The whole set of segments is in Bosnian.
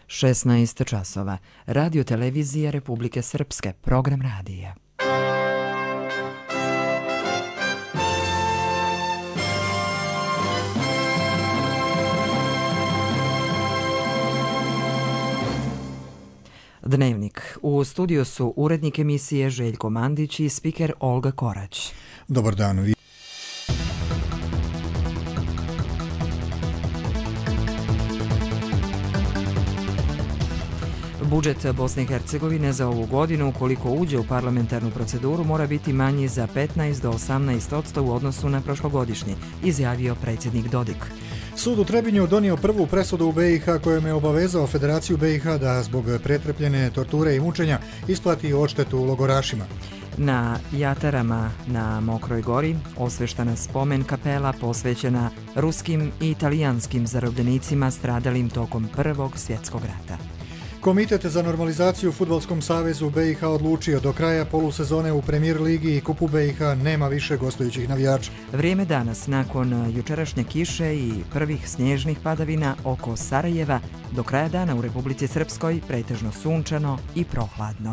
16 časova. Radio televizija Republike Srpske. Program radija. Dnevnik. U studiju su urednik emisije Željko Mandić i spiker Olga Korać. Dobar dan. Budžet Bosne i Hercegovine za ovu godinu, ukoliko uđe u parlamentarnu proceduru, mora biti manji za 15 do 18% u odnosu na prošlogodišnji, izjavio predsjednik Dodik. Sud u Trebinju donio prvu presudu u BiH kojom je obavezao Federaciju BiH da zbog pretrpljene torture i mučenja isplati odštetu logorašima. Na Jatarama na Mokroj gori osveštana spomen kapela posvećena ruskim i italijanskim zarobljenicima stradalim tokom Prvog svjetskog rata. Komitet za normalizaciju u Fudbalskom savezu BiH odlučio do kraja polusezone u Premier ligi i Kupu BiH nema više gostujućih navijača. Vrijeme danas, nakon jučerašnje kiše i prvih snježnih padavina oko Sarajeva, do kraja dana u Republici Srpskoj pretežno sunčano i prohladno.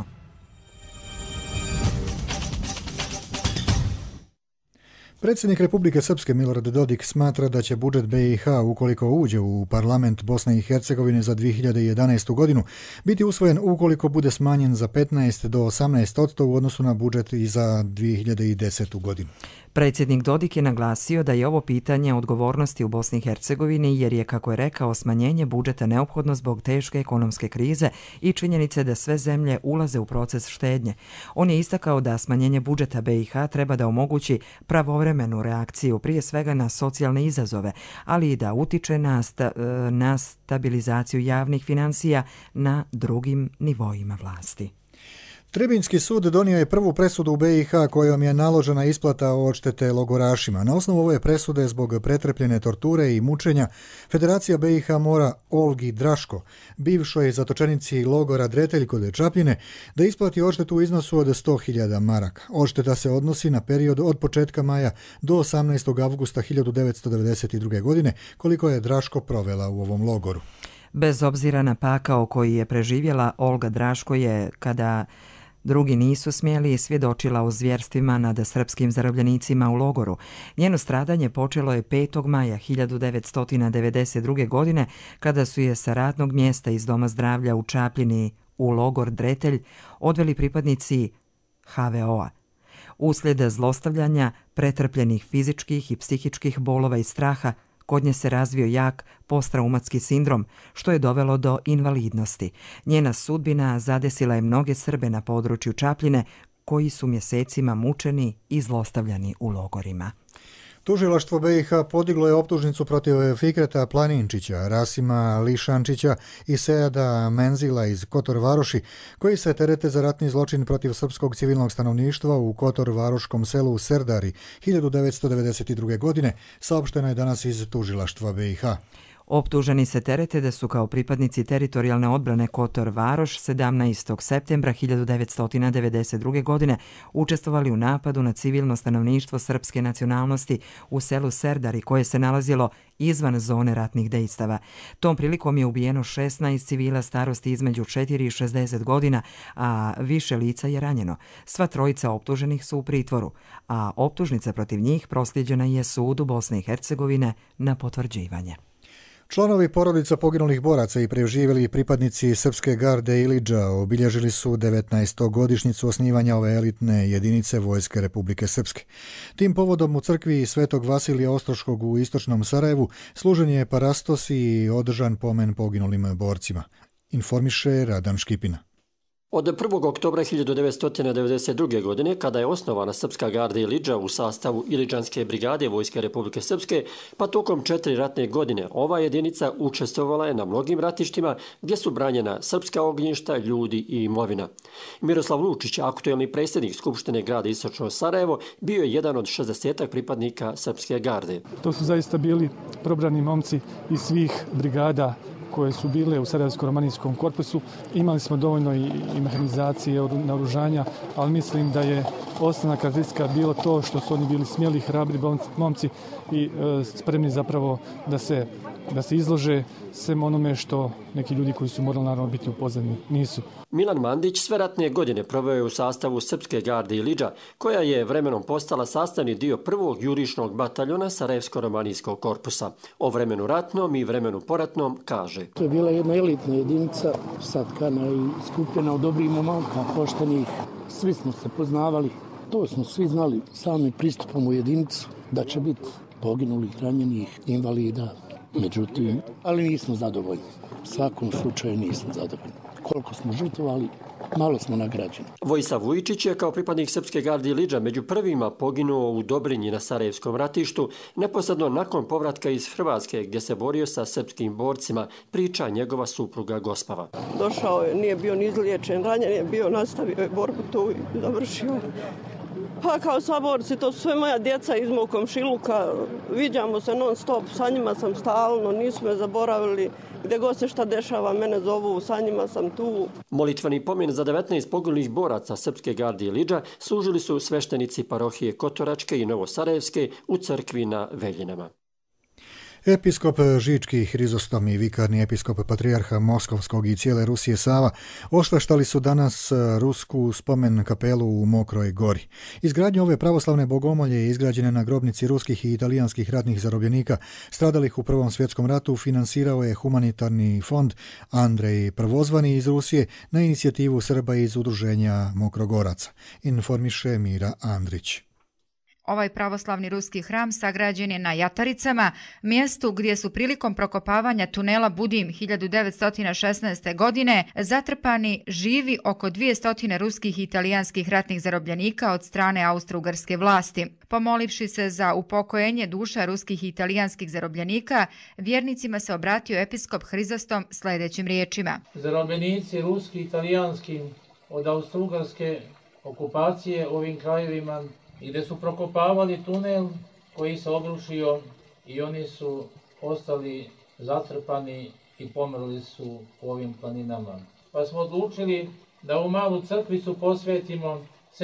Predsjednik Republike Srpske Milorad Dodik smatra da će budžet BiH, ukoliko uđe u parlament Bosne i Hercegovine za 2011. godinu, biti usvojen ukoliko bude smanjen za 15 do 18% u odnosu na budžet i za 2010. godinu. Predsjednik Dodik je naglasio da je ovo pitanje odgovornosti u Bosni i Hercegovini jer je, kako je rekao, smanjenje budžeta neophodno zbog teške ekonomske krize i činjenice da sve zemlje ulaze u proces štednje. On je istakao da smanjenje budžeta BiH treba da omogući pravovremenu reakciju prije svega na socijalne izazove, ali i da utiče na stabilizaciju javnih financija na drugim nivoima vlasti. Trebinjski sud donio je prvu presudu u BiH kojom je naložena isplata odštete logorašima. Na osnovu ove presude zbog pretrpljene torture i mučenja, Federacija BiH mora Olgi Draško, bivšoj zatočenici logora Dretelj kod Čapljine, da isplati odštetu u iznosu od 100.000 maraka. Odšteta se odnosi na period od početka maja do 18. avgusta 1992. godine, koliko je Draško provela u ovom logoru. Bez obzira na pakao koji je preživjela, Olga Draško je, kada drugi nisu smjeli, svjedočila o zvjerstvima nad srpskim zarobljenicima u logoru. Njeno stradanje počelo je 5. maja 1992. godine, kada su je sa radnog mjesta iz Doma zdravlja u Čapljini u logor Dretelj odveli pripadnici HVO-a. Uslijed zlostavljanja, pretrpljenih fizičkih i psihičkih bolova i straha, kod nje se razvio jak posttraumatski sindrom, što je dovelo do invalidnosti. Njena sudbina zadesila je mnoge Srbe na području Čapljine, koji su mjesecima mučeni i zlostavljani u logorima. Tužilaštvo BiH podiglo je optužnicu protiv Fikreta Planinčića, Rasima Lišančića i Sejada Menzila iz Kotor Varoši, koji se terete za ratni zločin protiv srpskog civilnog stanovništva u Kotor Varoškom selu Serdari 1992. godine, saopšteno je danas iz tužilaštva BiH. Optuženi se terete da su kao pripadnici teritorijalne odbrane Kotor Varoš 17. septembra 1992. godine učestvovali u napadu na civilno stanovništvo srpske nacionalnosti u selu Serdari, koje se nalazilo izvan zone ratnih dejstava. Tom prilikom je ubijeno 16 civila starosti između 4 i 60 godina, a više lica je ranjeno. Sva trojica optuženih su u pritvoru, a optužnica protiv njih proslijeđena je sudu Bosne i Hercegovine na potvrđivanje. Članovi porodica poginulih boraca i preživjeli pripadnici Srpske garde Ilidža obilježili su 19. godišnjicu osnivanja ove elitne jedinice Vojske Republike Srpske. Tim povodom u crkvi Svetog Vasilija Ostroškog u istočnom Sarajevu služen je parastos i održan pomen poginulim borcima. Informiše Radan Škipina. Od 1. oktobra 1992. godine, kada je osnovana Srpska garda Ilidža u sastavu Ilidžanske brigade Vojske Republike Srpske, pa tokom 4 ratne godine ova jedinica učestvovala je na mnogim ratištima gdje su branjena srpska ognjišta, ljudi i imovina. Miroslav Lučić, aktuelni predsjednik Skupštine grada Istočno Sarajevo, bio je jedan od 60 pripadnika Srpske garde. To su zaista bili probrani momci iz svih brigada koje su bile u Sarajevsko-romanijskom korpusu. Imali smo dovoljno i mehanizacije, naoružanja, ali mislim da je osnovna karakteristika bilo to što su oni bili smjeli, hrabri momci i spremni zapravo da se izlože svem onome što neki ljudi koji su morali naravno biti u pozadini nisu. Milan Mandić sve ratne godine proveo je u sastavu Srpske garde Ilidža, koja je vremenom postala sastavni dio prvog jurišnog bataljona Sarajevsko-romanijskog korpusa. O vremenu ratnom i vremenu poratnom kaže: To je bila jedna elitna jedinica, satkana i skupljena od dobrih momaka, poštenih. Svi smo se poznavali, to smo svi znali samim pristupom u jedinicu, da će biti poginulih, ranjenih, invalida. Međutim, ali nismo zadovoljni. U svakom slučaju nismo zadovoljni. Koliko smo žrtvovali, malo smo nagrađeni. Vojislav Vujičić je kao pripadnik Srpske garde Ilidža među prvima poginuo u Dobrinji na Sarajevskom ratištu, neposredno nakon povratka iz Hrvatske gdje se borio sa srpskim borcima, priča njegova supruga Gospava. Došao je, nije bio ni izliječen, ranjen je bio, nastavio je borbu tu i završio. Pa kao saborci, to su sve moja djeca iz mog komšiluka, viđamo se non stop, sa njima sam stalno, nisu me zaboravili, gdje god se šta dešava, mene zovu, sa njima sam tu. Molitveni pomen za 19 poginulih boraca Srpske garde Ilidža služili su sveštenici parohije Kotoračke i Novosarajevske u crkvi na Veljinama. Episkop Žički Hrizostom i vikarni episkop patrijarha Moskovskog i cijele Rusije Sava oštaštali su danas rusku spomen kapelu u Mokroj Gori. Izgradnja ove pravoslavne bogomolje je izgrađena na grobnici ruskih i italijanskih ratnih zarobljenika stradalih u Prvom svjetskom ratu. Finansirao je humanitarni fond Andrej Prvozvani iz Rusije na inicijativu Srba iz udruženja Mokrogoraca. Informiše Mira Andrić. Ovaj pravoslavni ruski hram sagrađen je na Jataricama, mjestu gdje su prilikom prokopavanja tunela Budim 1916. godine zatrpani živi oko 200 ruskih i italijanskih ratnih zarobljenika od strane austro-ugarske vlasti. Pomolivši se za upokojenje duša ruskih i italijanskih zarobljenika, vjernicima se obratio episkop Hrizostom sljedećim riječima. Zarobljenici ruski i italijanski od austro-ugarske okupacije ovim krajevima i gdje su prokopavali tunel koji se obrušio i oni su ostali zatrpani i pomrli su u ovim planinama. Pa smo odlučili da u malu crkvicu posvetimo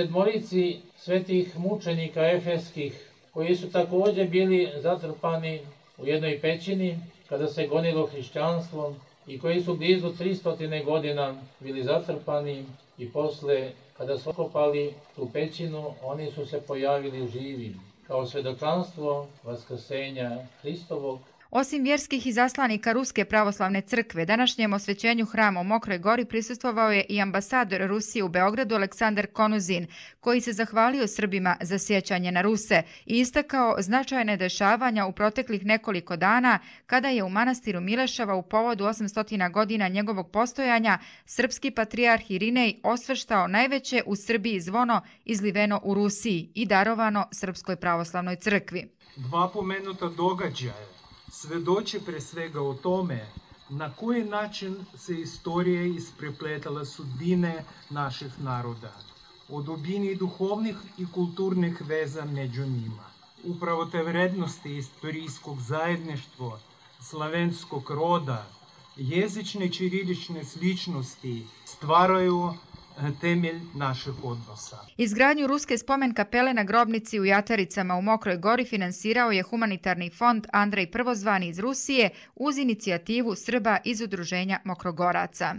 7 svetih mučenika efeskih koji su također bili zatrpani u jednoj pećini kada se gonilo hrišćanstvo i koji su blizu 300 godina bili zatrpani i posle kada su okopali tu pećinu, oni su se pojavili živi, kao svjedočanstvo vaskrsenja Hristovog. Osim vjerskih izaslanika Ruske pravoslavne crkve, današnjem osvećenju hrama u Mokroj Gori prisustvovao je i ambasador Rusije u Beogradu Aleksandar Konuzin, koji se zahvalio Srbima za sjećanje na Ruse i istakao značajne dešavanja u proteklih nekoliko dana kada je u manastiru Mileševa u povodu 800 godina njegovog postojanja srpski patrijarh Irinej osveštao najveće u Srbiji zvono izliveno u Rusiji i darovano Srpskoj pravoslavnoj crkvi. Dva pomenuta događaja svedoče pre svega o tome na koji način se istorija isprepletala sudbine naših naroda, o dubini duhovnih i kulturnih veza među njima. Upravo te vrednosti istorijskog zajedništva, slavenskog roda, jezične ćirilične sličnosti stvaraju temelj naših odnosa. Izgradnju ruske spomen kapele na grobnici u Jataricama u Mokroj Gori finansirao je humanitarni fond Andrej Prvozvani iz Rusije uz inicijativu Srba iz udruženja Mokrogoraca.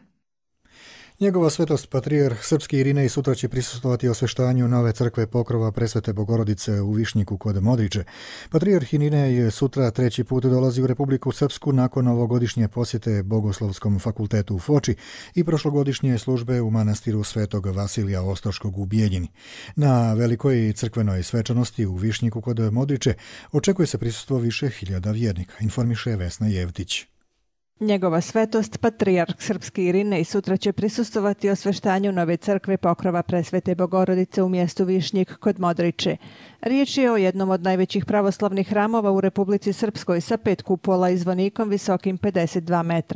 Njegova svetost patrijarh srpski Irinej sutra će prisustvovati osveštanju nove crkve pokrova Presvete Bogorodice u Višnjiku kod Modriče. Patrijarh Irinej sutra 3. put dolazi u Republiku Srpsku nakon ovogodišnje posjete Bogoslovskom fakultetu u Foči i prošlogodišnje službe u manastiru Svetog Vasilija Ostroškog u Bijeljini. Na velikoj crkvenoj svečanosti u Višnjiku kod Modriče očekuje se prisustvo više hiljada vjernika, informiše Vesna Jevtić. Njegova svetost, patrijarh srpski Irinej, sutra će prisustvovati osveštanju nove crkve pokrova Presvete Bogorodice u mjestu Višnjik kod Modriče. Riječ je o jednom od najvećih pravoslavnih hramova u Republici Srpskoj sa 5 kupola i zvonikom visokim 52 metra.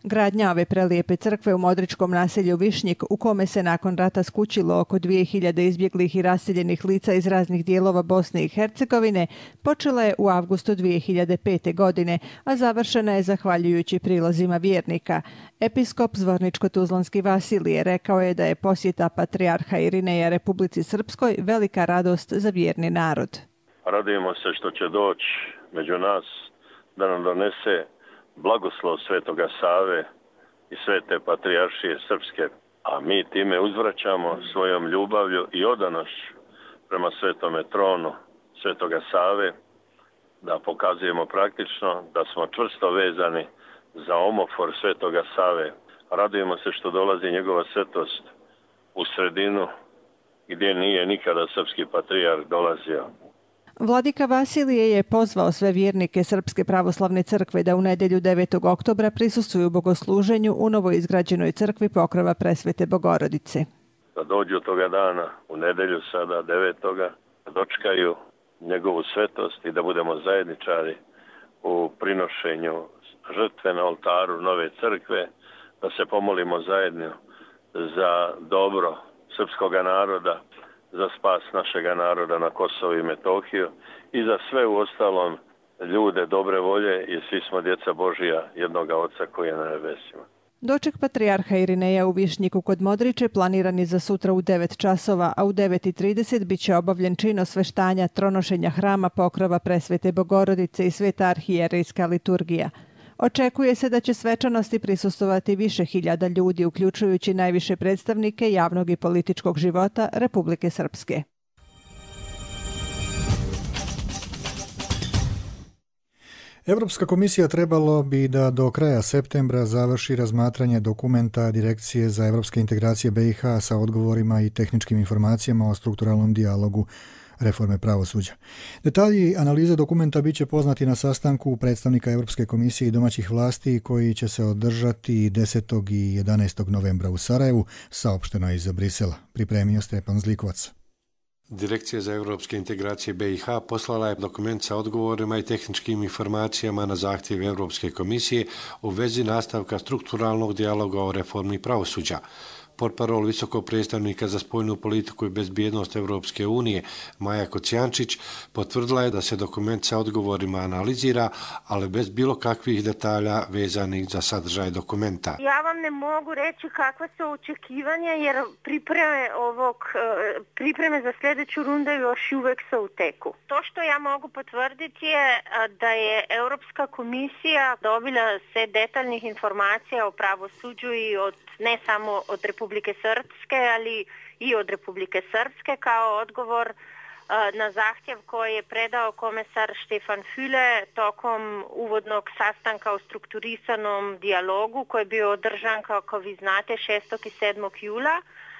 Gradnja ove prelijepe crkve u Modričkom naselju Višnjik, u kome se nakon rata skućilo oko 2000 izbjeglih i raseljenih lica iz raznih dijelova Bosne i Hercegovine, počela je u avgustu 2005. godine, a završena je zahvaljujući prilozima vjernika. Episkop Zvorničko-Tuzlanski Vasilije rekao je da je posjeta patrijarha Irineja Republici Srpskoj velika radost za vjerni narod. Radujemo se što će doći među nas da nam donese blagoslov Svetoga Save i Svete Patrijaršije Srpske, a mi time uzvraćamo svojom ljubavlju i odanošću prema Svetome tronu Svetoga Save, da pokazujemo praktično da smo čvrsto vezani za omofor Svetoga Save. Radujemo se što dolazi njegova svetost u sredinu gdje nije nikada srpski patrijarh dolazio. Vladika Vasilije je pozvao sve vjernike Srpske pravoslavne crkve da u nedjelju 9. oktobra prisustvuju bogosluženju u novoizgrađenoj crkvi Pokrova Presvete Bogorodice. Da dođu toga dana, u nedjelju sada 9. da dočkaju njegovu svetost i da budemo zajedničari u prinošenju žrtve na oltaru nove crkve, da se pomolimo zajedno za dobro srpskoga naroda, za spas našega naroda na Kosovu i Metohiju i za sve u ostalom ljude dobre volje, i svi smo djeca Božija, jednoga Oca koji je na nebesima. Doček patrijarha Irineja u Višnjiku kod Modriče planiran je za sutra u 9 časova, a u 9:30 bit će obavljen čin osveštanja tronošenja hrama Pokrova Presvete Bogorodice i Sveta arhijerejska liturgija. Očekuje se da će svečanosti prisustvovati više hiljada ljudi, uključujući najviše predstavnike javnog i političkog života Republike Srpske. Europska komisija trebalo bi da do kraja septembra završi razmatranje dokumenta Direkcije za evropske integracije BiH sa odgovorima i tehničkim informacijama o strukturalnom dijalogu reforme pravosuđa. Detalji analize dokumenta bit će poznati na sastanku predstavnika Europske komisije i domaćih vlasti koji će se održati 10. i 11. novembra u Sarajevu, saopšteno iz Brisela. Pripremio Stepan Zlikovac. Direkcija za evropske integracije BiH poslala je dokument sa odgovorima i tehničkim informacijama na zahtjev Europske komisije u vezi nastavka strukturalnog dijaloga o reformi pravosuđa. Portparol visokog predstavnika za spoljnu politiku i bezbjednost Europske unije Maja Kocijančić potvrdila je da se dokument sa odgovorima analizira, ali bez bilo kakvih detalja vezanih za sadržaj dokumenta. Ja vam ne mogu reći kakva su očekivanja jer pripreme za sljedeću rundu još uvijek su u teku. To što ja mogu potvrditi je da je Europska komisija dobila sve detaljnih informacija o pravosuđu i ne samo od Republike Srpske, ali i od Republike Srpske kao odgovor na zahtjev koji je predao komesar Stefan Füle tokom uvodnog sastanka o strukturisanom dijalogu koji je bio održan, kako vi znate, 6. i 7. jula.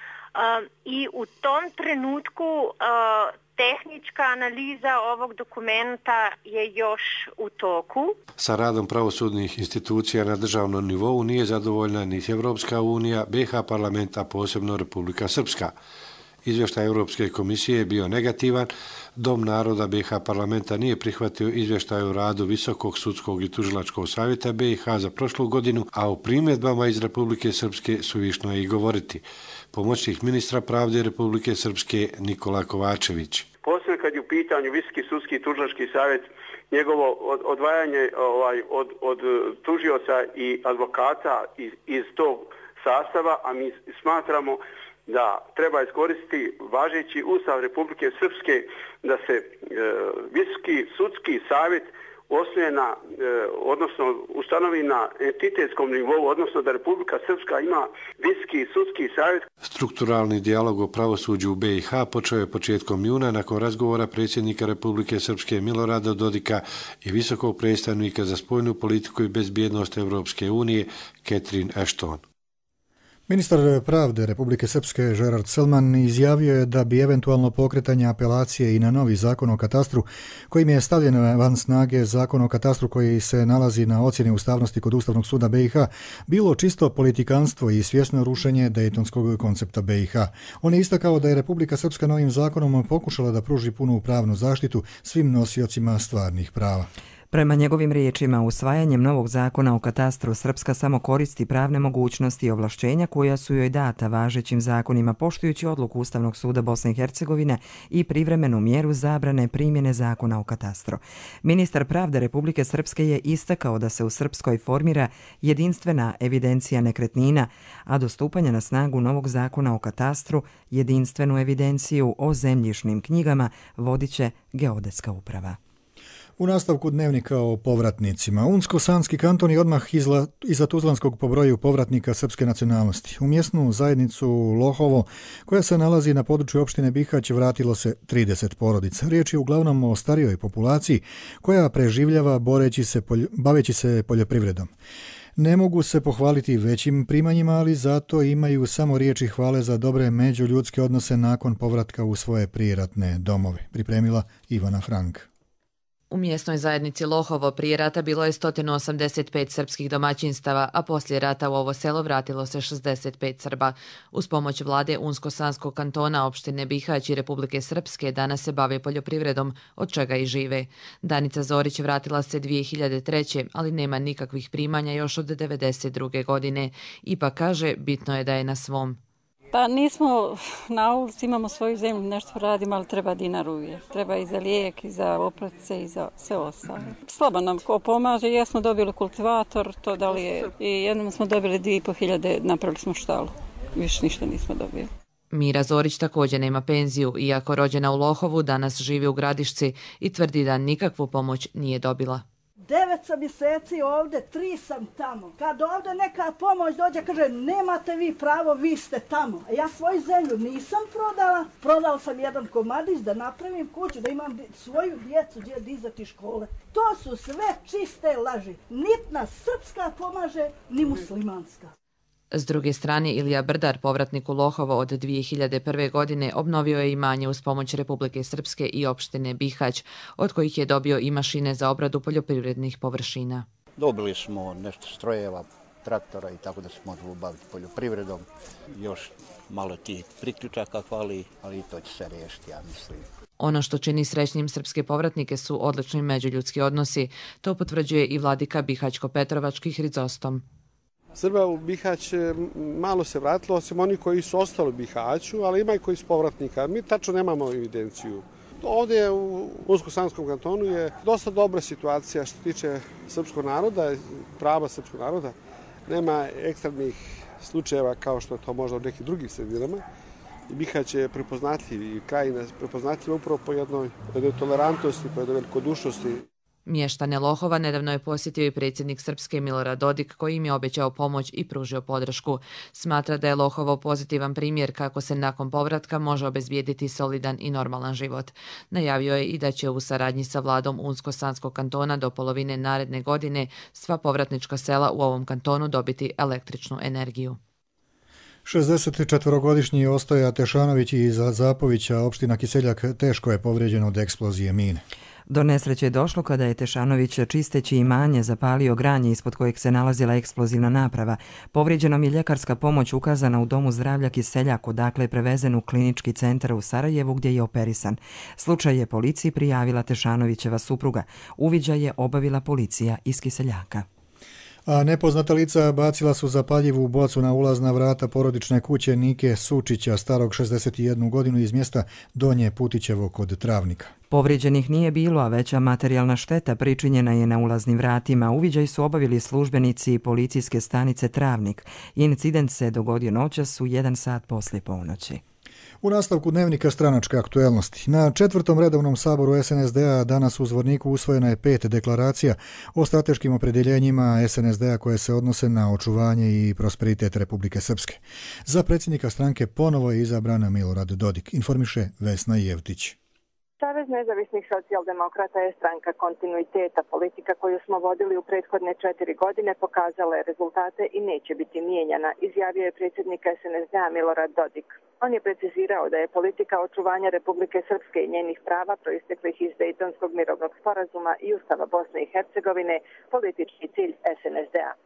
I u tom trenutku tehnička analiza ovog dokumenta je još u toku. Sa radom pravosudnih institucija na državnom nivou nije zadovoljna ni Evropska unija, BiH parlament, a posebno Republika Srpska. Izvještaj Europske komisije je bio negativan. Dom naroda BiH parlamenta nije prihvatio izvještaj o radu Visokog sudskog i tužilačkog savjeta BiH za prošlu godinu, a o primjedbama iz Republike Srpske suvišno je i govoriti. Pomoćnik ministra pravde Republike Srpske Nikola Kovačević. Posebno kad je u pitanju Visoki sudski i tužilački savjet, njegovo odvajanje od tužioca i advokata iz tog sastava, a mi smatramo da treba iskoristiti važeći Ustav Republike Srpske da se Visoki sudski savjet osnuje odnosno ustanovi na entitetskom nivou, odnosno da Republika Srpska ima Visoki sudski savjet. Strukturalni dijalog o pravosuđu u BiH počeo je početkom juna nakon razgovora predsjednika Republike Srpske Milorada Dodika i visokog predstavnika za spoljnu politiku i bezbjednost Europske unije Catherine Ashton. Ministar pravde Republike Srpske Gerard Selman izjavio je da bi eventualno pokretanje apelacije i na novi zakon o katastru, kojim je stavljen van snage zakon o katastru koji se nalazi na ocjeni ustavnosti kod Ustavnog suda BiH, bilo čisto politikanstvo i svjesno rušenje dejtonskog koncepta BiH. On je istakao da je Republika Srpska novim zakonom pokušala da pruži punu pravnu zaštitu svim nosiocima stvarnih prava. Prema njegovim riječima, usvajanjem novog zakona o katastru Srpska samo koristi pravne mogućnosti i ovlašćenja koja su joj data važećim zakonima, poštujući odluku Ustavnog suda Bosne i Hercegovine i privremenu mjeru zabrane primjene zakona o katastru. Ministar pravde Republike Srpske je istakao da se u Srpskoj formira jedinstvena evidencija nekretnina, a do stupanja na snagu novog zakona o katastru jedinstvenu evidenciju o zemljišnim knjigama vodit će Geodetska uprava. U nastavku dnevnika o povratnicima, Unsko-Sanski kanton je odmah iza Tuzlanskog po broju povratnika srpske nacionalnosti. U mjesnu zajednicu Lohovo, koja se nalazi na području opštine Bihać, vratilo se 30 porodica. Riječ je uglavnom o starijoj populaciji koja preživljava baveći se poljoprivredom. Ne mogu se pohvaliti većim primanjima, ali zato imaju samo riječi hvale za dobre međuljudske odnose nakon povratka u svoje prijeratne domove. Pripremila Ivana Frank. U mjesnoj zajednici Lohovo prije rata bilo je 185 srpskih domaćinstava, a poslije rata u ovo selo vratilo se 65 Srba. Uz pomoć vlade Unsko-Sanskog kantona, opštine Bihać i Republike Srpske danas se bave poljoprivredom, od čega i žive. Danica Zorić vratila se 2003. ali nema nikakvih primanja još od 1992. godine. Ipak kaže, bitno je da je na svom. Pa nismo na ulici, imamo svoju zemlju, nešto radimo, ali treba dinar uvijek. Treba i za lijek, i za oprace, i za sve ostalo. Slabo nam ko pomaže, jesmo dobili kultivator, to da li je, i jednom smo dobili 2500, napravili smo štalu. Više ništa nismo dobili. Mira Zorić također nema penziju, iako rođena u Lohovu, danas živi u Gradišci i tvrdi da nikakvu pomoć nije dobila. 9 mjeseci ovdje, 3 sam tamo. Kad ovdje neka pomoć dođe, kaže nemate vi pravo, vi ste tamo. A ja svoju zemlju nisam prodala. Prodala sam jedan komadić da napravim kuću, da imam svoju djecu gdje dizati škole. To su sve čiste laži. Nit nas srpska pomaže, ni muslimanska. S druge strane, Ilija Brdar, povratnik u Lohovo od 2001. godine, obnovio je imanje uz pomoć Republike Srpske i opštine Bihać, od kojih je dobio i mašine za obradu poljoprivrednih površina. Dobili smo nešto strojeva, traktora i tako da se možemo baviti poljoprivredom. Još malo tih priključaka fali, ali i to će se riješiti, ja mislim. Ono što čini srećnim srpske povratnike su odlični međuljudski odnosi. To potvrđuje i vladika Bihaćko-Petrovački Hrizostom. Srba u Bihać malo se vratilo, osim oni koji su ostali u Bihaću, ali ima i koji su povratnika. Mi tačno nemamo evidenciju. Ovdje u Unsko-Sanskom kantonu je dosta dobra situacija što se tiče srpskog naroda, prava srpskog naroda. Nema ekstremnih slučajeva kao što je to možda u nekih drugih sredinama. Bihać je prepoznatljiv i krajina prepoznatljiva upravo po jednoj tolerantnosti, po jednoj velikodušnosti. Mještane Lohova nedavno je posjetio i predsjednik Srpske Milorad Dodik, koji im je obećao pomoć i pružio podršku. Smatra da je Lohovo pozitivan primjer kako se nakon povratka može obezbijediti solidan i normalan život. Najavio je i da će u saradnji sa vladom Unsko-Sanskog kantona do polovine naredne godine sva povratnička sela u ovom kantonu dobiti električnu energiju. 64-godišnji Ostoja Tešanović iz Zapovića, opština Kiseljak, teško je povrijeđen od eksplozije mine. Do nesreće je došlo kada je Tešanović čisteći imanje zapalio granje ispod kojeg se nalazila eksplozivna naprava. Povrijeđenom je ljekarska pomoć ukazana u domu zdravlja Kiseljak, odakle je prevezen u klinički centar u Sarajevu gdje je operisan. Slučaj je policiji prijavila Tešanovićeva supruga. Uviđaj je obavila policija iz Kiseljaka. A nepoznata lica bacila su zapaljivu bocu na ulazna vrata porodične kuće Nike Sučića, starog 61 godinu, iz mjesta Donje Putićevo kod Travnika. Povrijeđenih nije bilo, a veća materijalna šteta pričinjena je na ulaznim vratima. Uviđaj su obavili službenici policijske stanice Travnik. Incident se dogodio noćas u 1 sat poslije ponoći. U nastavku dnevnika stranačke aktuelnosti. Na 4. redovnom saboru SNSD-a danas u Zvorniku usvojena je 5 deklaracija o strateškim opredjeljenjima SNSD-a koje se odnose na očuvanje i prosperitet Republike Srpske. Za predsjednika stranke ponovo je izabran Milorad Dodik, informiše Vesna Jevtić. Savez nezavisnih socijaldemokrata je stranka kontinuiteta. Politika koju smo vodili u prethodne 4 godine pokazala je rezultate i neće biti mijenjana, izjavio je predsjednik SNSD-a Milorad Dodik. On je precizirao da je politika očuvanja Republike Srpske i njenih prava proisteklih iz Dejtonskog mirovnog sporazuma i Ustava Bosne i Hercegovine politički cilj SNSD-a.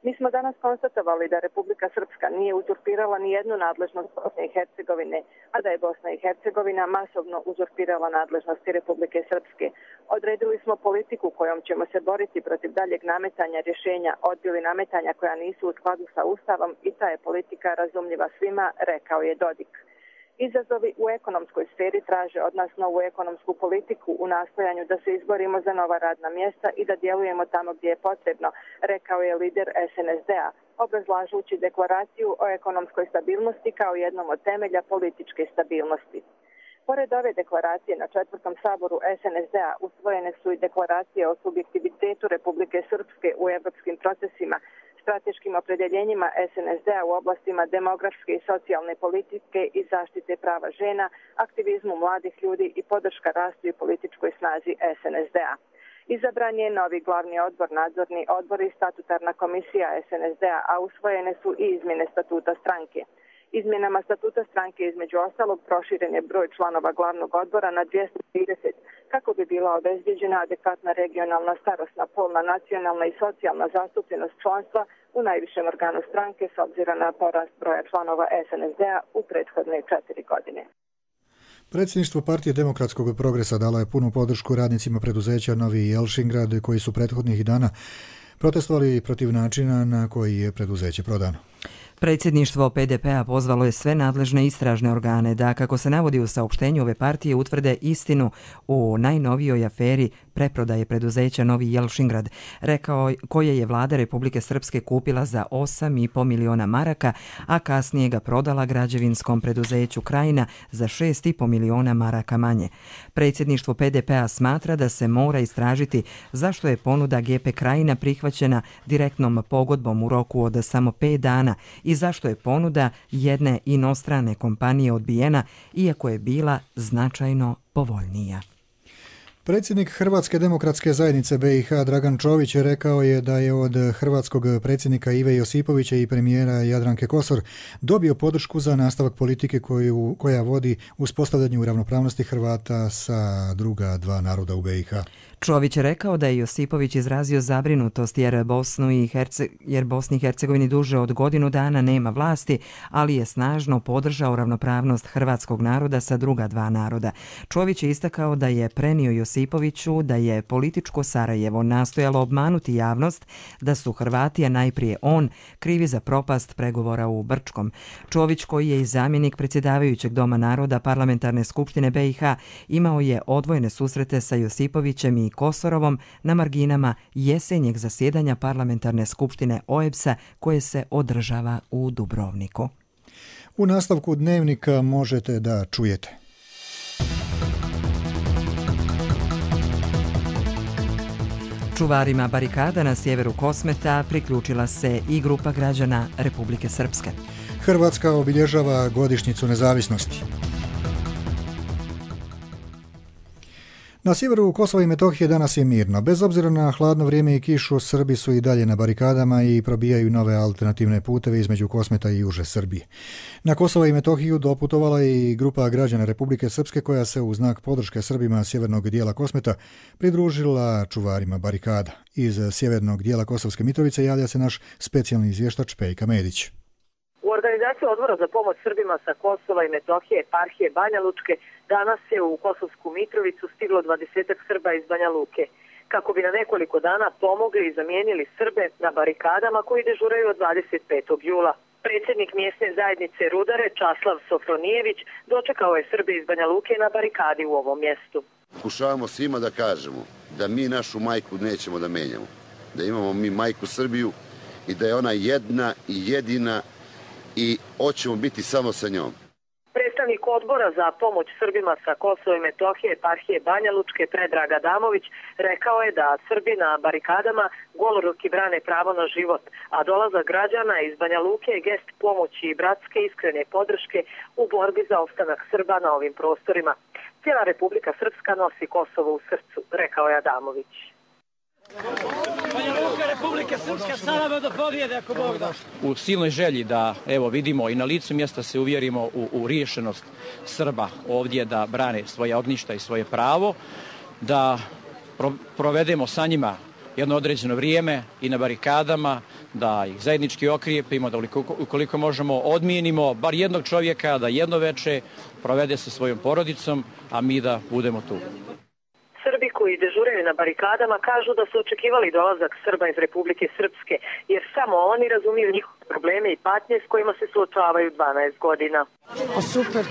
Mi smo danas konstatovali da Republika Srpska nije uzurpirala ni jednu nadležnost Bosne i Hercegovine, a da je Bosna i Hercegovina masovno uzurpirala nadležnosti Republike Srpske. Odredili smo politiku kojom ćemo se boriti protiv daljeg nametanja rješenja, odbili nametanja koja nisu u skladu sa Ustavom i ta je politika razumljiva svima, rekao je Dodik. Izazovi u ekonomskoj sferi traže od nas novu ekonomsku politiku u nastojanju da se izborimo za nova radna mjesta i da djelujemo tamo gdje je potrebno, rekao je lider SNSD-a, obrazlažući deklaraciju o ekonomskoj stabilnosti kao jednom od temelja političke stabilnosti. Pored ove deklaracije na 4. saboru SNSD-a usvojene su i deklaracije o subjektivitetu Republike Srpske u evropskim procesima, strateškim opredjeljenjima SNSD-a u oblastima demografske i socijalne politike i zaštite prava žena, aktivizmu mladih ljudi i podrška rastu i političkoj snazi SNSD-a. Izabran je novi glavni odbor, nadzorni odbor i statutarna komisija SNSD-a, a usvojene su i izmjene statuta stranke. Izmjenama statuta stranke između ostalog proširen je broj članova glavnog odbora na 230 kako bi bila obezbjeđena adekvatna regionalna, starosna, polna, nacionalna i socijalna zastupljenost članstva u najvišem organu stranke s obzirom na porast broja članova SNSD-a u prethodne 4 godine. Predsjedništvo Partije demokratskog progresa dalo je punu podršku radnicima preduzeća Novi Jelšingrad koji su prethodnih dana protestovali protiv načina na koji je preduzeće prodano. Predsjedništvo PDP-a pozvalo je sve nadležne istražne organe da, kako se navodi u saopštenju ove partije, utvrde istinu u najnovijoj aferi preprodaje preduzeća Novi Jelšingrad, koje je vlada Republike Srpske kupila za 8,5 miliona maraka, a kasnije ga prodala građevinskom preduzeću Krajina za 6,5 miliona maraka manje. Predsjedništvo PDP-a smatra da se mora istražiti zašto je ponuda GP Krajina prihvaćena direktnom pogodbom u roku od samo 5 dana i zašto je ponuda jedne inostrane kompanije odbijena, iako je bila značajno povoljnija. Predsjednik Hrvatske demokratske zajednice BiH Dragan Čović rekao je da je od hrvatskog predsjednika Ive Josipovića i premijera Jadranke Kosor dobio podršku za nastavak politike koja vodi uspostavljanju ravnopravnosti Hrvata sa druga dva naroda u BiH. Čović je rekao da je Josipović izrazio zabrinutost jer Bosni i Hercegovini duže od godinu dana nema vlasti, ali je snažno podržao ravnopravnost hrvatskog naroda sa druga dva naroda. Čović je istakao da je prenio Josipoviću da je političko Sarajevo nastojalo obmanuti javnost da su Hrvati, a najprije on, krivi za propast pregovora u Brčkom. Čović, koji je i zamjenik predsjedavajućeg Doma naroda Parlamentarne skupštine BiH, imao je odvojene susrete sa Josipovićem i Kosorovom na marginama jesenjeg zasjedanja Parlamentarne skupštine OEBS-a koje se održava u Dubrovniku. U nastavku dnevnika možete da čujete. Čuvarima barikada na sjeveru Kosmeta priključila se i grupa građana Republike Srpske. Hrvatska obilježava godišnjicu nezavisnosti. Na sjeveru Kosova i Metohije danas je mirno. Bez obzira na hladno vrijeme i kišu, Srbi su i dalje na barikadama i probijaju nove alternativne puteve između Kosmeta i juže Srbije. Na Kosova i Metohiju doputovala je i grupa građana Republike Srpske koja se u znak podrške Srbima sjevernog dijela Kosmeta pridružila čuvarima barikada. Iz sjevernog dijela Kosovske Mitrovice javlja se naš specijalni izvještač Pejka Medić. U organizaciji Odbora za pomoć Srbima sa Kosova i Metohije eparhije Banja Lučke danas je u Kosovsku Mitrovicu stiglo 20 Srba iz Banja Luke, kako bi na nekoliko dana pomogli i zamijenili Srbe na barikadama koji dežuraju od 25. jula. Predsjednik mjesne zajednice Rudare Časlav Sofronijević dočekao je Srbe iz Banja Luke na barikadi u ovom mjestu. Pokušavamo svima da kažemo da mi našu majku nećemo da menjamo, da imamo mi majku Srbiju i da je ona jedna i jedina i hoćemo biti samo sa njom. Predstavnik Odbora za pomoć Srbima sa Kosova i Metohije eparhije Banja Lučke Predrag Adamović rekao je da Srbi na barikadama goloruki brane pravo na život, a dolazak građana iz Banja Luke je gest pomoći i bratske iskrene podrške u borbi za opstanak Srba na ovim prostorima. Cijela Republika Srpska nosi Kosovo u srcu, rekao je Adamović. U silnoj želji da vidimo i na licu mjesta se uvjerimo u riješenost Srba ovdje da brane svoje ognjišta i svoje pravo, da provedemo sa njima jedno određeno vrijeme i na barikadama, da ih zajednički okrijepimo, da ukoliko možemo odmijenimo bar jednog čovjeka, da jedno veče provede sa svojom porodicom, a mi da budemo tu. Srbi koji dežuraju na barikadama kažu da su očekivali dolazak Srba iz Republike Srpske, jer samo oni razumiju njihove probleme i patnje s kojima se suočavaju 12 godina. O super,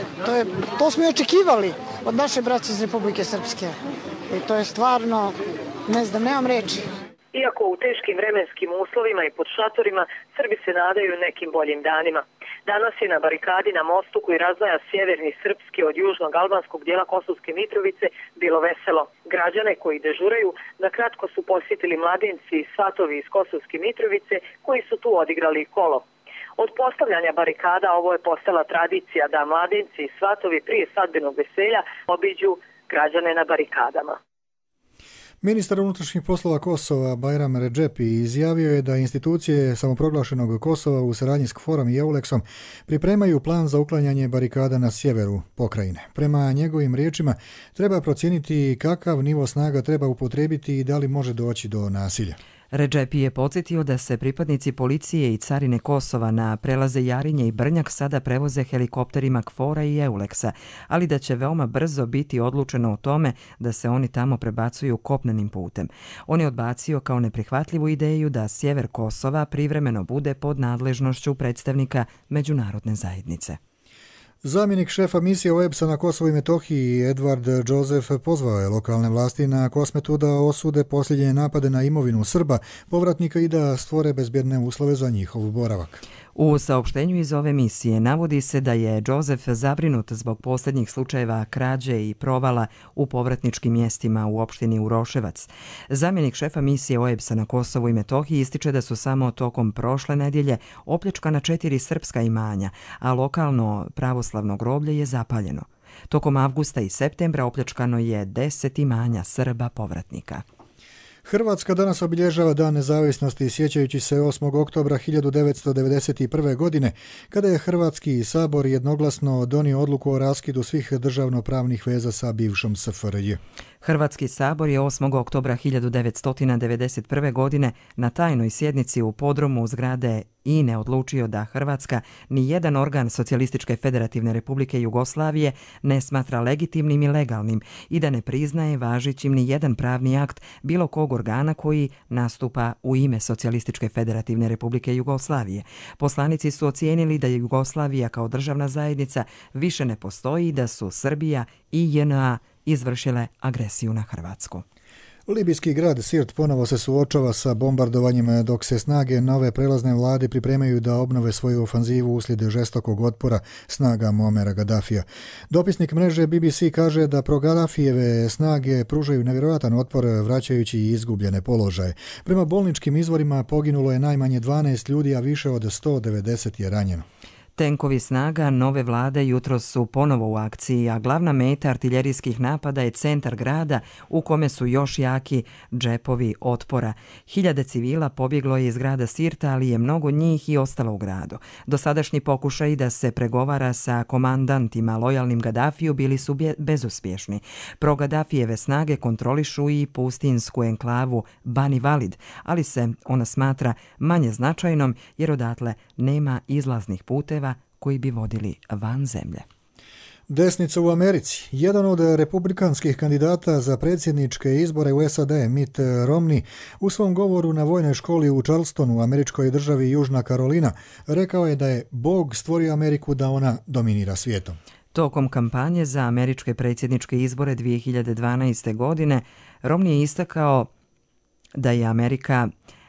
to smo i očekivali od naše braće iz Republike Srpske. I to je stvarno, ne znam, nemam reči. Iako u teškim vremenskim uslovima i pod šatorima, Srbi se nadaju nekim boljim danima. Danas je na barikadi na mostu koji razdvaja sjeverni srpski od južnog albanskog dijela Kosovske Mitrovice bilo veselo. Građane koji dežuraju nakratko su posjetili mladenci i svatovi iz Kosovske Mitrovice koji su tu odigrali kolo. Od postavljanja barikada ovo je postala tradicija da mladenci i svatovi prije svadbenog veselja obiđu građane na barikadama. Ministar unutrašnjih poslova Kosova Bajram Redžepi izjavio je da institucije samoproglašenog Kosova u saradnji s KFOR-om i EULEX-om pripremaju plan za uklanjanje barikada na sjeveru pokrajine. Prema njegovim riječima treba procijeniti kakav nivo snaga treba upotrijebiti i da li može doći do nasilja. Redžepi je podsjetio da se pripadnici policije i carine Kosova na prelaze Jarinje i Brnjak sada prevoze helikopterima KFOR-a i EULEX-a, ali da će veoma brzo biti odlučeno o tome da se oni tamo prebacuju kopnenim putem. On je odbacio kao neprihvatljivu ideju da sjever Kosova privremeno bude pod nadležnošću predstavnika međunarodne zajednice. Zamjenik šefa misije OEBS-a na Kosovu i Metohiji Edward Joseph pozvao je lokalne vlasti na Kosmetu da osude posljednje napade na imovinu Srba, povratnika i da stvore bezbjedne uslove za njihov boravak. U saopštenju iz ove misije navodi se da je Joseph zabrinut zbog posljednjih slučajeva krađe i provala u povratničkim mjestima u opštini Uroševac. Zamjenik šefa misije OEBS-a na Kosovu i Metohiji ističe da su samo tokom prošle nedjelje opljačkana 4 srpska imanja, a lokalno pravoslavno groblje je zapaljeno. Tokom avgusta i septembra opljačkano je 10 imanja Srba povratnika. Hrvatska danas obilježava Dan nezavisnosti sjećajući se 8. oktobra 1991. godine, kada je Hrvatski sabor jednoglasno donio odluku o raskidu svih državnopravnih veza sa bivšom SFRJ. Hrvatski sabor je 8. oktobra 1991. godine na tajnoj sjednici u podrumu zgrade INE odlučio da Hrvatska ni jedan organ Socijalističke federativne republike Jugoslavije ne smatra legitimnim i legalnim i da ne priznaje važećim ni jedan pravni akt bilo kog organa koji nastupa u ime Socijalističke federativne republike Jugoslavije. Poslanici su ocijenili da Jugoslavija kao državna zajednica više ne postoji i da su Srbija i JNA izvršile agresiju na Hrvatsku. Libijski grad Sirt ponovo se suočava sa bombardovanjem dok se snage nove prelazne vlade pripremaju da obnove svoju ofanzivu uslijed žestokog otpora snaga Muamera Gaddafija. Dopisnik mreže BBC kaže da pro-Gaddafijeve snage pružaju nevjerojatan otpor vraćajući izgubljene položaje. Prema bolničkim izvorima poginulo je najmanje 12 ljudi, a više od 190 je ranjeno. Tenkovi snaga nove vlade jutros su ponovo u akciji, a glavna meta artiljerijskih napada je centar grada u kome su još jaki džepovi otpora. Hiljade civila pobjeglo je iz grada Sirta, ali je mnogo njih i ostalo u gradu. Dosadašnji pokušaji da se pregovara sa komandantima lojalnim Gaddafiju bili su bezuspješni. Pro-Gaddafijeve snage kontrolišu i pustinsku enklavu Bani Valid, ali se ona smatra manje značajnom jer odatle nema izlaznih puteva koji bi vodili van zemlje. Desnica u Americi. Jedan od republikanskih kandidata za predsjedničke izbore u SAD, Mitt Romney, u svom govoru na vojnoj školi u Charlestonu, u američkoj državi Južna Karolina, rekao je da je Bog stvorio Ameriku da ona dominira svijetom. Tokom kampanje za američke predsjedničke izbore 2012. godine, Romney je istakao da je Amerika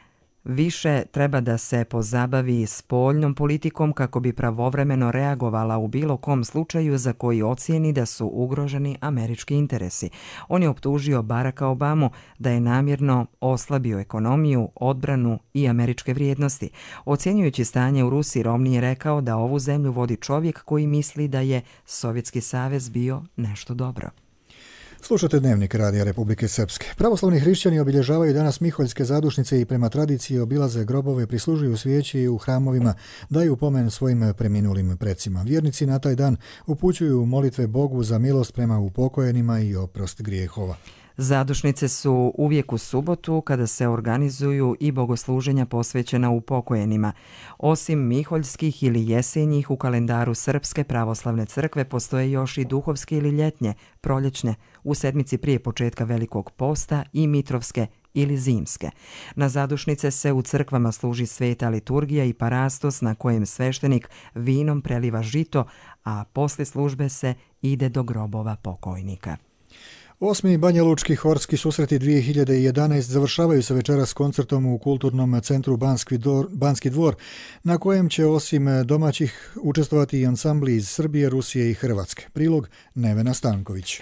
više treba da se pozabavi spoljnom politikom kako bi pravovremeno reagovala u bilo kom slučaju za koji ocijeni da su ugroženi američki interesi. On je optužio Baracka Obamu da je namjerno oslabio ekonomiju, odbranu i američke vrijednosti. Ocjenjujući stanje u Rusiji, Romney je rekao da ovu zemlju vodi čovjek koji misli da je Sovjetski savez bio nešto dobro. Slušate Dnevnik Radija Republike Srpske. Pravoslavni hrišćani obilježavaju danas Miholjske zadušnice i prema tradiciji obilaze grobove, prislužuju svijeći u hramovima, daju pomen svojim preminulim precima. Vjernici na taj dan upućuju molitve Bogu za milost prema upokojenima i oprost grijehova. Zadušnice su uvijek u subotu kada se organizuju i bogosluženja posvećena upokojenima. Osim miholjskih ili jesenjih u kalendaru Srpske pravoslavne crkve postoje još i duhovske ili ljetnje, proljećne, u sedmici prije početka Velikog posta i mitrovske ili zimske. Na zadušnice se u crkvama služi sveta liturgija i parastos na kojem sveštenik vinom preliva žito, a posle službe se ide do grobova pokojnika. 8. Banjalučki horski susreti 2011 završavaju se večeras koncertom u kulturnom centru Banski dvor, na kojem će osim domaćih učestvovati i ansambli iz Srbije, Rusije i Hrvatske. Prilog Nevena Stanković.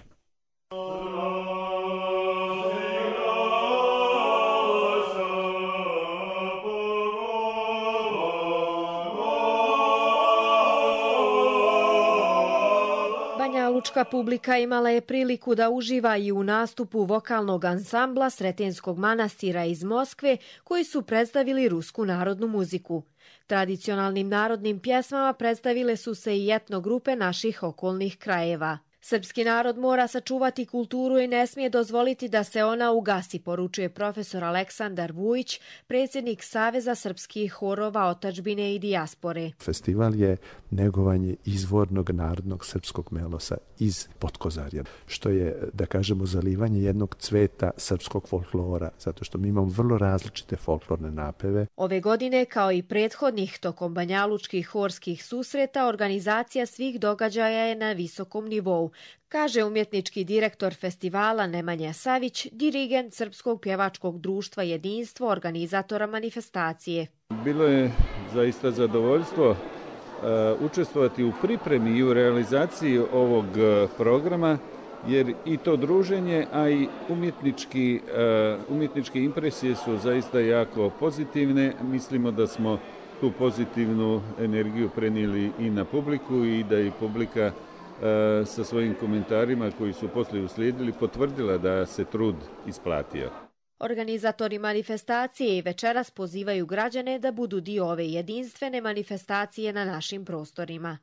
Banjalučka publika imala je priliku da uživa i u nastupu vokalnog ansambla Sretenskog manastira iz Moskve, koji su predstavili rusku narodnu muziku. Tradicionalnim narodnim pjesmama predstavile su se i etno grupe naših okolnih krajeva. Srpski narod mora sačuvati kulturu i ne smije dozvoliti da se ona ugasi, poručuje profesor Aleksandar Vujić, predsjednik Saveza srpskih horova otadžbine i dijaspore. Festival je negovanje izvornog narodnog srpskog melosa iz Potkozarja, što je, da kažemo, zalivanje jednog cveta srpskog folklora, zato što mi imamo vrlo različite folklorne napeve. Ove godine, kao i prethodnih tokom banjalučkih horskih susreta, organizacija svih događaja je na visokom nivou, kaže umjetnički direktor festivala Nemanja Savić, dirigent Srpskog pjevačkog društva Jedinstvo, organizatora manifestacije. Bilo je zaista zadovoljstvo učestvovati u pripremi i u realizaciji ovog programa, jer i to druženje, a i umjetničke impresije su zaista jako pozitivne. Mislimo da smo tu pozitivnu energiju prenijeli i na publiku i da i publika sa svojim komentarima koji su poslije uslijedili potvrdila da se trud isplatio. Organizatori manifestacije i večeras pozivaju građane da budu dio ove jedinstvene manifestacije na našim prostorima.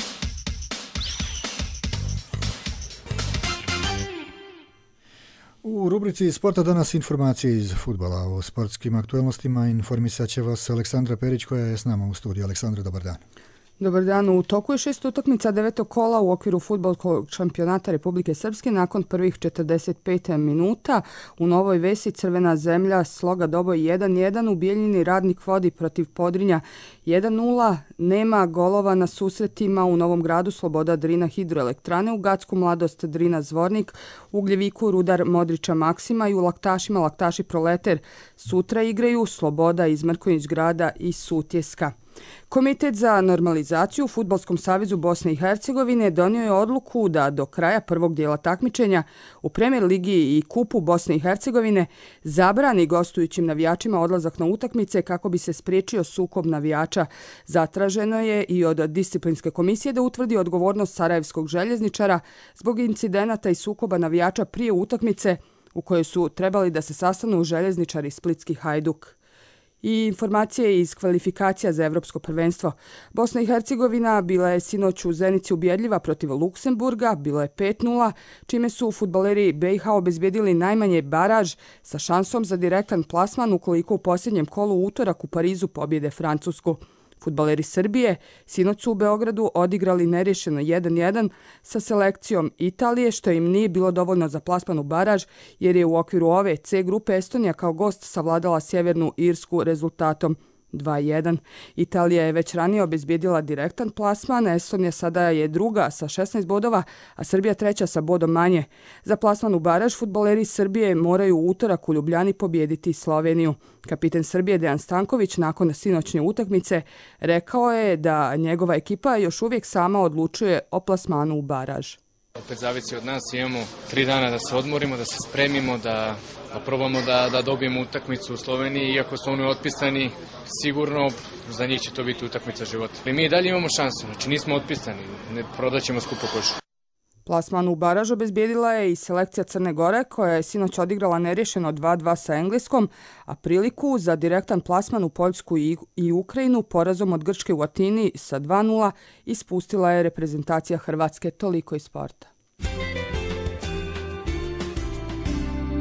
U rubrici Sporta danas informacije iz fudbala. O sportskim aktualnostima informisat će vas Aleksandra Perić koja je s nama u studiju. Aleksandra, dobar dan. Dobar dan. U toku je 6. utakmica 9. kola u okviru fudbalskog šampionata Republike Srpske. Nakon prvih 45 minuta u Novoj Vesi Crvena zemlja sloga Doboj 1-1. U Bijeljini Radnik vodi protiv Podrinja 1-0. Nema golova na susretima u Novom Gradu Sloboda Drina Hidroelektrane, u Gacku Mladost Drina Zvornik, u Ugljeviku Rudar Modrića Maksima i u Laktašima Laktaši Proleter. Sutra igraju Sloboda iz Mrkonjić Grada i Sutjeska. Komitet za normalizaciju u Fudbalskom savezu Bosne i Hercegovine donio je odluku da do kraja prvog dijela takmičenja u Premier ligi i kupu Bosne i Hercegovine zabrani gostujućim navijačima odlazak na utakmice kako bi se spriječio sukob navijača. Zatraženo je i od disciplinske komisije da utvrdi odgovornost sarajevskog željezničara zbog incidenata i sukoba navijača prije utakmice u kojoj su trebali da se sastanu željezničari Splitski Hajduk. I informacije iz kvalifikacija za Evropsko prvenstvo. Bosna i Hercegovina bila je sinoć u Zenici ubjedljiva protiv Luksemburga, bilo je 5-0, čime su fudbaleri BiH obezbjedili najmanje baraž sa šansom za direktan plasman ukoliko u posljednjem kolu u utorak u Parizu pobjede Francusku. Fudbaleri Srbije sinoć su u Beogradu odigrali nerješeno 1-1 sa selekcijom Italije, što im nije bilo dovoljno za plasman u baraž, jer je u okviru ove C grupe Estonija kao gost savladala Sjevernu Irsku rezultatom 2-1. Italija je već ranije obezbijedila direktan plasman, Estonija sada je druga sa 16 bodova, a Srbija treća sa bodom manje. Za plasman u baraž fudbaleri Srbije moraju u utorak u Ljubljani pobijediti Sloveniju. Kapiten Srbije Dejan Stanković nakon sinoćnje utakmice rekao je da njegova ekipa još uvijek sama odlučuje o plasmanu u baraž. Opet zavisi od nas, imamo 3 dana da se odmorimo, da se spremimo, da probamo da dobijemo utakmicu u Sloveniji, iako su oni otpisani, sigurno za njih će to biti utakmica života. I mi dalje imamo šansu, znači nismo otpisani, ne prodaćemo skupo koš. Plasman u baraž obezbijedila je i selekcija Crne Gore, koja je sinoć odigrala nerješeno 2-2 sa Engleskom, a priliku za direktan plasman u Poljsku i Ukrajinu porazom od Grčke u Atini sa 2-0 ispustila je reprezentacija Hrvatske. Toliko iz sporta.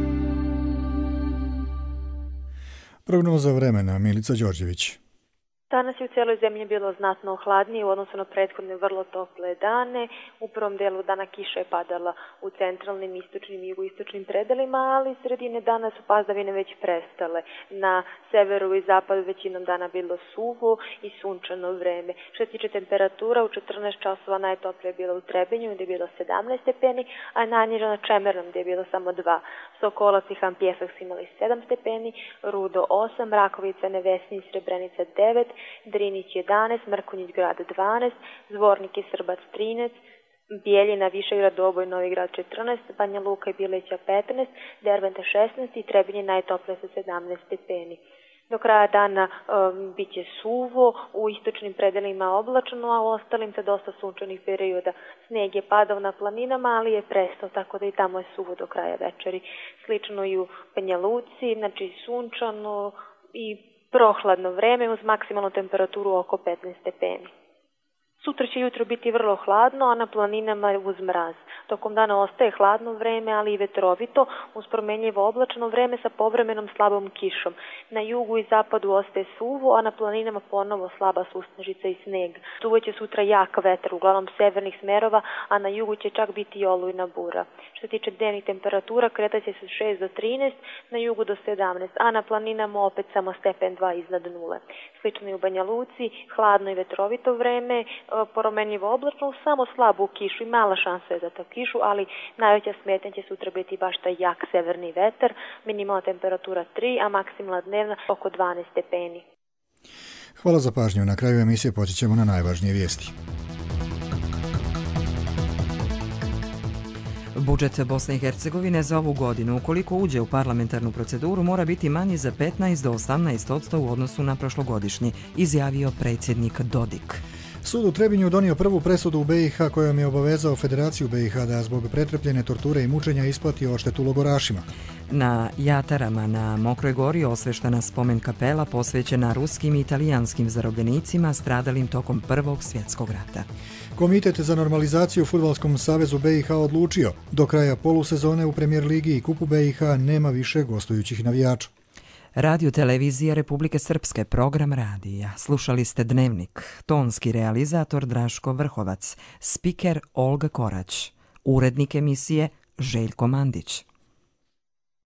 Prognoza vremena, Milica Đorđević. Danas je u cijeloj zemlji bilo znatno hladnije u odnosu na prethodne vrlo tople dane. U prvom delu dana kiša je padala u centralnim, istočnim i jugoistočnim predelima, ali sredine dana su padavine već prestale. Na severu i zapadu većinom dana bilo suvo i sunčano vreme. Što se tiče temperatura, u 14 časova najtoplije je bilo u Trebinju gdje je bilo 17 stepeni, a najniže na Čemernom gdje je bilo samo 2. Sokolac i Hampjefek su imali 7 stepeni, Rudo 8, Rakovica, Nevesni i Srebrenica 9, Drinić 11, Mrkonjić grad 12, Zvornik i Srbac 13, Bijeljina, Višegrad, Doboj, Novigrad 14, Banja Luka i Bileća 15, Derventa 16 i Trebinje najtoplije sa 17 stepeni. Do kraja dana bit će suvo, u istočnim predelima oblačno, a u ostalim sa dosta sunčanih perioda. Sneg je padao na planinama, ali je prestao, tako da i tamo je suvo do kraja večeri. Slično i u Banja Luci, znači sunčano i prohladno vreme uz maksimalnu temperaturu oko 15 stepeni. Sutra će jutro biti vrlo hladno, a na planinama uz mraz. Tokom dana ostaje hladno vreme, ali i vetrovito, uz promenljivo oblačno vreme sa povremenom slabom kišom. Na jugu i zapadu ostaje suvo, a na planinama ponovo slaba susnežica i sneg. Duvaće sutra jak vetar, uglavnom severnih smerova, a na jugu će čak biti i olujna bura. Što se tiče dnevnih temperatura, kretaće se 6 do 13, na jugu do 17, a na planinama opet samo stepen 2 iznad nule. Slično i u Banja Luci, hladno i vetrovito vreme, promenljivo oblačno, samo slabu kišu i mala šansa je za ta kišu, ali najveća smetnja će sutra biti baš taj jak severni vetar, minimalna temperatura 3, a maksimalna dnevna oko 12 stepeni. Hvala za pažnju. Na kraju emisije počećemo na najvažnije vijesti. Budžet Bosne i Hercegovine za ovu godinu, ukoliko uđe u parlamentarnu proceduru, mora biti manji za 15 do 18% u odnosu na prošlogodišnji, izjavio predsjednik Dodik. Sud u Trebinju donio prvu presudu u BiH kojom je obavezao Federaciju BiH da zbog pretrpljene torture i mučenja isplati odštetu logorašima. Na Jatarama na Mokroj gori osveštena spomen kapela posvećena ruskim i italijanskim zarobljenicima stradalim tokom Prvog svjetskog rata. Komitet za normalizaciju u Fudbalskom savezu BiH odlučio do kraja polusezone u Premijer ligi i Kupu BiH nema više gostujućih navijača. Radio televizija Republike Srpske, program radija. Slušali ste Dnevnik. Tonski realizator Draško Vrhovac. Spiker Olga Korać. Urednik emisije Željko Mandić.